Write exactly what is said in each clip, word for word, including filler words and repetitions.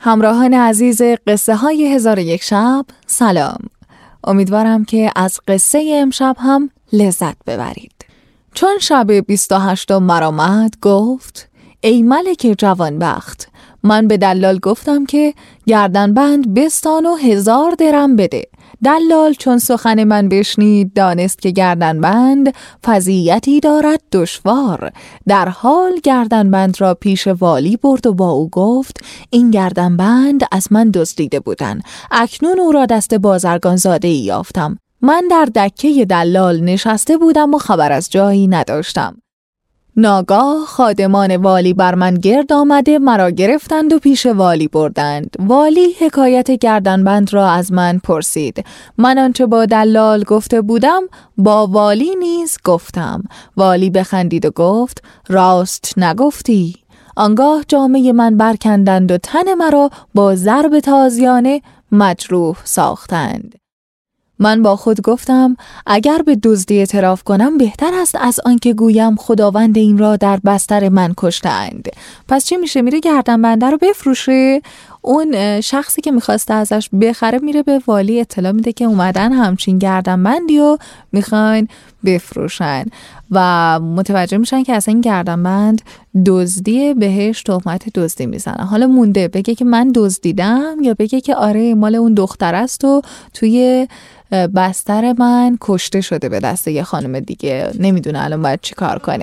همراهان عزیز قصه های هزار و یک شب، سلام. امیدوارم که از قصه امشب هم لذت ببرید. چون شب بیست و هشتم مرآمد گفت: ای ملک جوانبخت، من به دلال گفتم که گردنبند بستان و هزار درم بده. دلال چون سخن من بشنید دانست که گردنبند فضیلتی دارد دشوار. در حال گردنبند را پیش والی برد و با او گفت: این گردنبند از من دزدیده بودن، اکنون او را دست بازرگان زاده ای یافتم. من در دکه دلال نشسته بودم و خبر از جایی نداشتم. ناگاه خادمان والی بر من گرد آمده مرا گرفتند و پیش والی بردند. والی حکایت گردنبند را از من پرسید. من آنچه با دلال گفته بودم با والی نیز گفتم. والی بخندید و گفت: راست نگفتی. آنگاه جامه من برکندند و تن مرا با ضرب تازیانه مجروح ساختند. من با خود گفتم اگر به دزدی اعتراف کنم بهتر است از آنکه گویم خداوند این را در بستر من کشتند. پس چی میشه؟ میره گردنبنده رو بفروشه. اون شخصی که میخواسته ازش بخره میره به والی اطلاع میده که اومدن همچین گردنبندی و میخواین بفروشن و متوجه میشن که اصلا این گردنبند دزدی، بهش تهمت دزدی میزنن. حالا مونده بگه که من دزدیدم یا بگه که آره مال اون دختر است و توی بستر من کشته شده به دست یه خانم دیگه. نمیدونه الان باید چی کار کنه.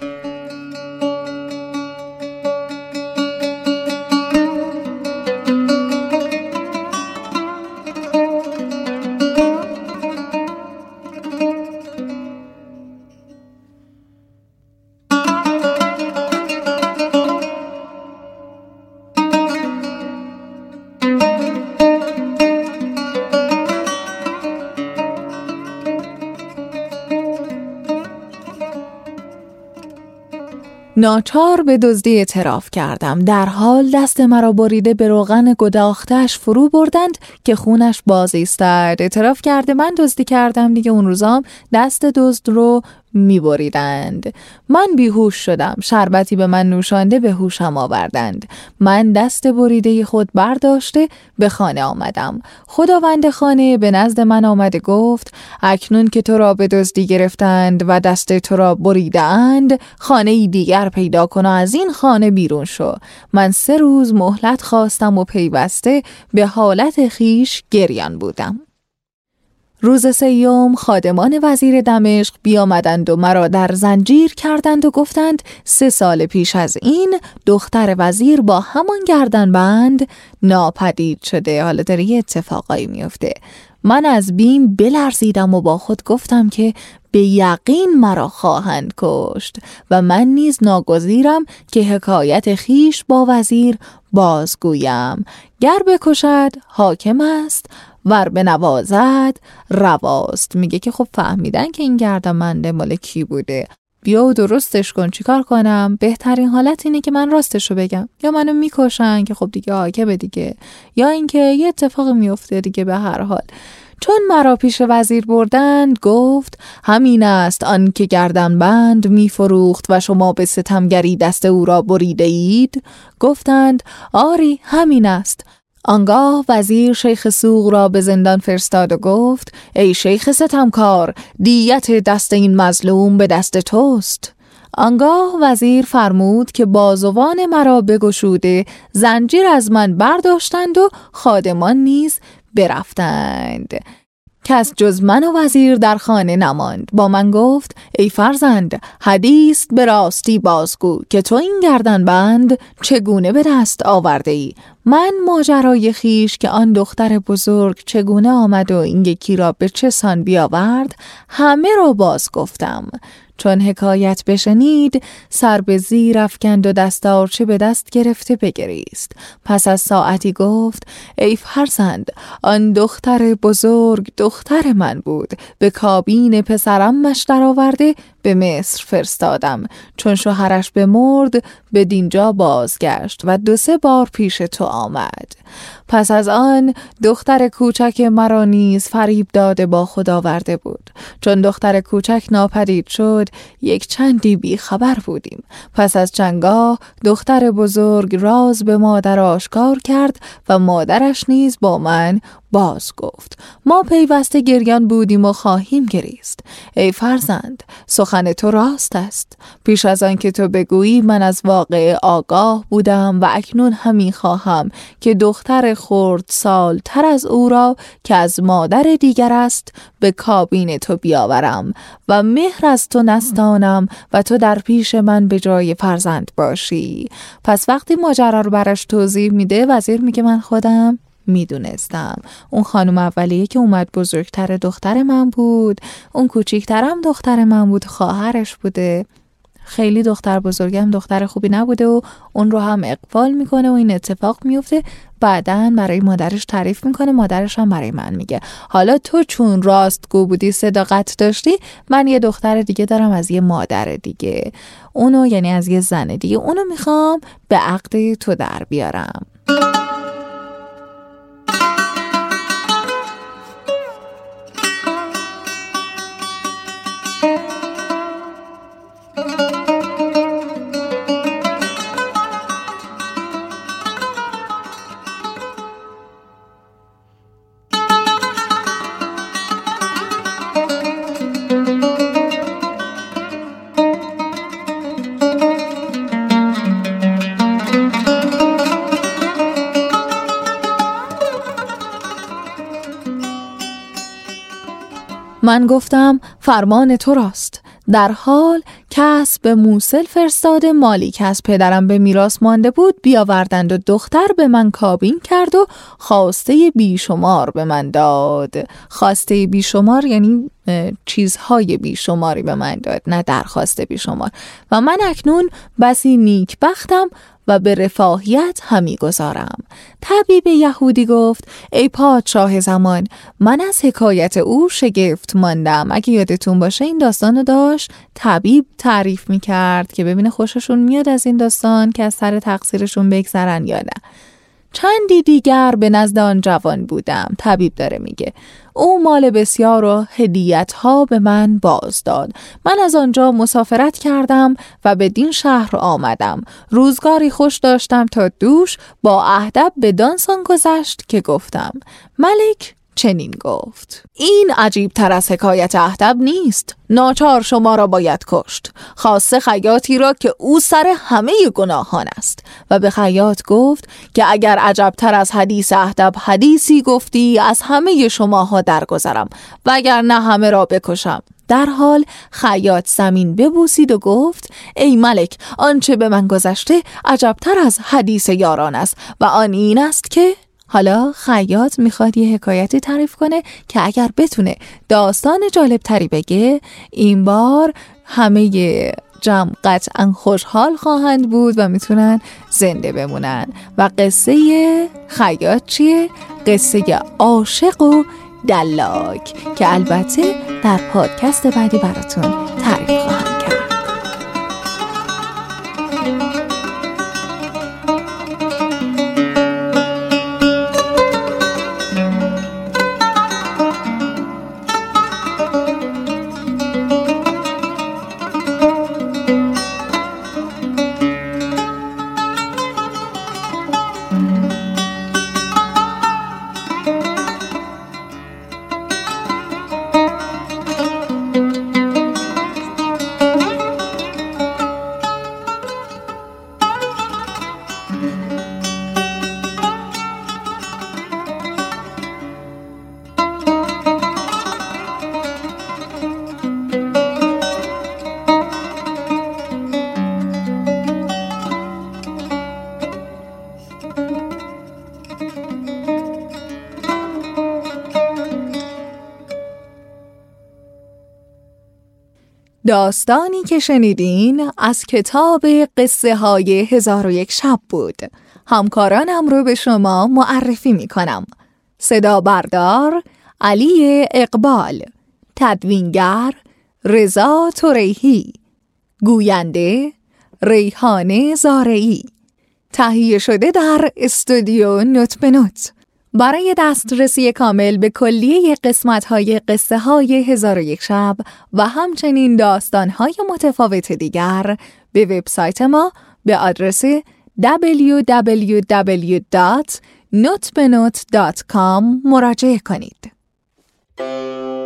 ناچار به دزدی اعتراف کردم. در حال دست مرا بریده به روغن گداختش فرو بردند که خونش باز ایستاد. اعتراف کرده من دزدی کردم دیگه. اون روزام دست دزد رو می بریدند. من بیهوش شدم. شربتی به من نوشانده به هوشم آوردند. من دست بریده خود برداشته به خانه آمدم. خداوند خانه به نزد من آمده گفت: اکنون که تو را به دزدی گرفتند و دست تو را بریدند، خانه دیگر پیدا کن و از این خانه بیرون شو. من سه روز مهلت خواستم و پیوسته به حالت خیش گریان بودم. روز سیوم خادمان وزیر دمشق بیامدند و مرا در زنجیر کردند و گفتند سه سال پیش از این دختر وزیر با همان گردنبند ناپدید شده. حالا داره یه اتفاقایی میفته. من از بیم بلرزیدم و با خود گفتم که به یقین مرا خواهند کشت و من نیز ناگزیرم که حکایت خیش با وزیر بازگویم. گر بکشد حاکم است، ور بنوازد رواست. میگه که خب فهمیدن که این گردنبند مال کی بوده، بیا و درستش کن. چیکار کنم؟ بهترین حالت اینه که من راستشو بگم، یا منو میکشن که خب دیگه حاکمه دیگه، یا اینکه یه اتفاق میفته دیگه. به هر حال چون مرا پیش وزیر بردند گفت: همین است آن که گردنبند میفروخت و شما به ستمگری دست او را بریده اید؟ گفتند: آری همین است. آنگاه وزیر شیخ سوق را به زندان فرستاد و گفت: ای شیخ ستمکار، دیت دست این مظلوم به دست توست. آنگاه وزیر فرمود که بازوان مرا بگشوده زنجیر از من برداشتند و خادمان نیز برفتند. کس جز من و وزیر در خانه نماند. با من گفت: ای فرزند، حدیث به راستی بازگو که تو این گردنبند چگونه به دست آورده ای؟ من ماجرای خیش که آن دختر بزرگ چگونه آمد و این یکی را به چه سان بیاورد همه را باز گفتم. چون حکایت بشنید سر به زیر افکند و دستارچه به دست گرفته بگریست. پس از ساعتی گفت: ای فرزند، آن دختر بزرگ دختر من بود. به کابین پسرم مشتر آورده به مصر فرستادم. چون شوهرش بمرد به دینجا بازگشت و دو سه بار پیش تو آمد. پس از آن دختر کوچک مرا نیز فریب داده با خود آورده بود. چون دختر کوچک ناپدید شد شد یک چندی بی خبر بودیم. پس از چندگاه دختر بزرگ راز به مادر آشکار کرد و مادرش نیز با من باز گفت. ما پیوسته گریان بودیم و خواهیم گریست. ای فرزند، سخن تو راست است. پیش از آن که تو بگویی من از واقعه آگاه بودم و اکنون همین خواهم که دختر خرد سال تر از او را که از مادر دیگر است به کابین تو بیاورم و مهر از تو نستانم و تو در پیش من به جای فرزند باشی. پس وقتی ماجرا رو براش توضیح میده، وزیر میگه من خودم میدونستم. اون خانم اولیه که اومد بزرگتر دختر من بود، اون کوچیکترم دختر من بود، خواهرش بوده. خیلی دختر بزرگم دختر خوبی نبوده و اون رو هم اقبال میکنه و این اتفاق میفته. بعدن برای مادرش تعریف میکنه، مادرش هم برای من میگه حالا تو چون راستگو بودی، صداقت داشتی، من یه دختر دیگه دارم از یه مادر دیگه، اونو یعنی از یه زن دیگه، اونو میخوام به عقد تو در بیارم. من گفتم فرمان تو راست. در حال کس به موصل فرستاده مالی که از پدرم به میراث مانده بود بیاوردند و دختر به من کابین کرد و خواسته بیشمار به من داد. خواسته بیشمار یعنی چیزهای بیشماری به من داد، نه درخواست بیشمار. و من اکنون بسی نیکبختم و به رفاهیت همی گذارم. طبیب یهودی گفت ای پادشاه زمان، من از حکایت او شگفت ماندم. اگه یادتون باشه این داستانو داشت طبیب تعریف میکرد که ببینه خوششون میاد از این داستان که از سر تقصیرشون بگذرن یا نه. چندی دیگر به نزد آن جوان بودم. طبیب داره میگه او مال بسیار و هدیت ها به من باز داد. من از آنجا مسافرت کردم و به دین شهر آمدم. روزگاری خوش داشتم تا دوش با اهدب به دانسان گذشت که گفتم. ملک چنین گفت این عجیب تر از حکایت اهدب نیست. ناچار شما را باید کشت، خاصه خیاطی را که او سر همه گناهان است. و به خیاط گفت که اگر عجب تر از حدیث اهدب حدیثی گفتی از همه شماها درگذرم و اگر نه همه را بکشم. در حال خیاط زمین ببوسید و گفت ای ملک، آنچه به من گذشته عجب تر از حدیث یاران است و آن این است که حالا خیاط میخواد یه حکایتی تعریف کنه که اگر بتونه داستان جالب تری بگه این بار همه جمع قطعا خوشحال خواهند بود و میتونن زنده بمونن. و قصه خیاط چیه؟ قصه عاشق و دلاک که البته در پادکست بعدی براتون تعریف خواهم کرد. داستانی که شنیدین از کتاب قصه های هزار و یک شب بود. همکارانم رو به شما معرفی می کنم. صدا بردار علی اقبال، تدوینگر رضا توریهی، گوینده ریحانه زارعی، تهیه شده در استودیو نوت به نوت. برای دسترسی کامل به کلیه قسمت‌های قصه های هزار و یک شب و همچنین داستان‌های متفاوت دیگر به وبسایت ما به آدرس دبلیو دبلیو دبلیو دات نوت به نوت دات کام مراجعه کنید.